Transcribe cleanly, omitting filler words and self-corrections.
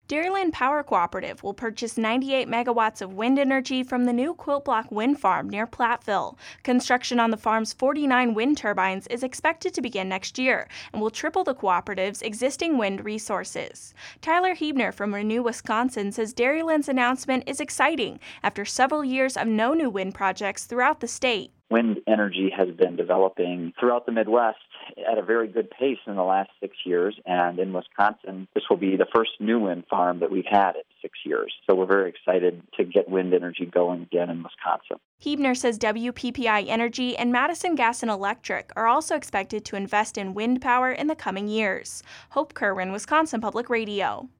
Dairyland Power Cooperative will purchase 98 megawatts of wind energy from the new Quilt Block Wind Farm near Platteville. Construction on the farm's 49 wind turbines is expected to begin next year and will triple the cooperative's existing wind resources. Tyler Hebner from Renew Wisconsin says Dairyland's announcement is exciting after several years of no new wind projects throughout the state. Wind energy has been developing throughout the Midwest at a very good pace in the last 6 years, and in Wisconsin, this will be the first new wind farm that we've had in 6 years. So we're very excited to get wind energy going again in Wisconsin. Hebner says WPPI Energy and Madison Gas and Electric are also expected to invest in wind power in the coming years. Hope Kerwin, Wisconsin Public Radio.